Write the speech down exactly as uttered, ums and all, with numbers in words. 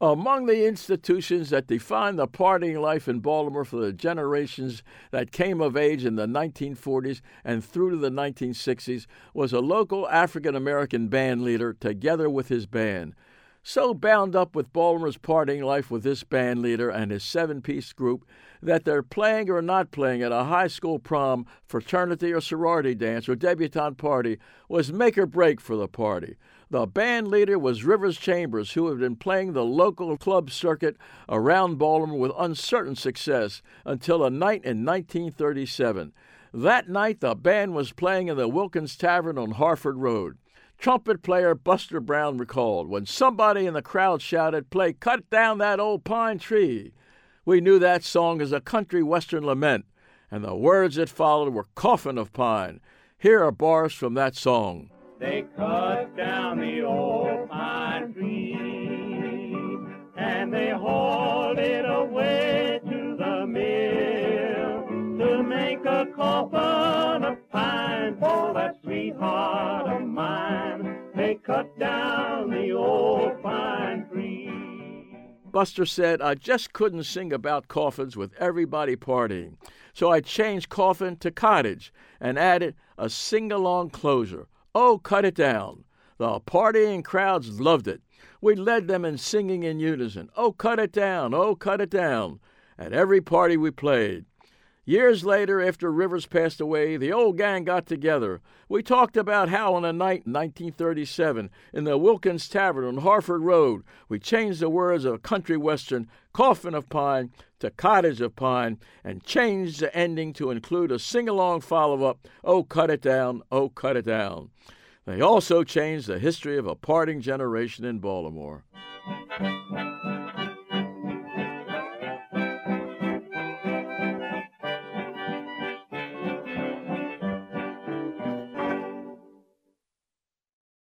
Among the institutions that defined the partying life in Baltimore for the generations that came of age in the nineteen forties and through to the nineteen sixties was a local African-American band leader together with his band. So bound up with Baltimore's partying life with this band leader and his seven-piece group that they're playing or not playing at a high school prom, fraternity or sorority dance, or debutante party was make or break for the party. The band leader was Rivers Chambers, who had been playing the local club circuit around Baltimore with uncertain success until a night in nineteen thirty-seven. That night, the band was playing in the Wilkins Tavern on Harford Road. Trumpet player Buster Brown recalled, when somebody in the crowd shouted, "Play Cut Down That Old Pine Tree," we knew that song as a country western lament, and the words that followed were Coffin of Pine. Here are bars from that song. They cut down the old pine tree, and they hauled it away to the mill to make a coffin of pine for that sweetheart of mine. They cut down the old pine tree. Buster said, "I just couldn't sing about coffins with everybody partying, so I changed coffin to cottage and added a sing-along closer. Oh, cut it down." The partying crowds loved it. We led them in singing in unison. Oh, cut it down, oh, cut it down, at every party we played. Years later, after Rivers passed away, the old gang got together. We talked about how on a night in nineteen thirty-seven in the Wilkins Tavern on Harford Road, we changed the words of a country western, Coffin of Pine, to Cottage of Pine, and changed the ending to include a sing-along follow-up, Oh, cut it down, oh, cut it down. They also changed the history of a parting generation in Baltimore.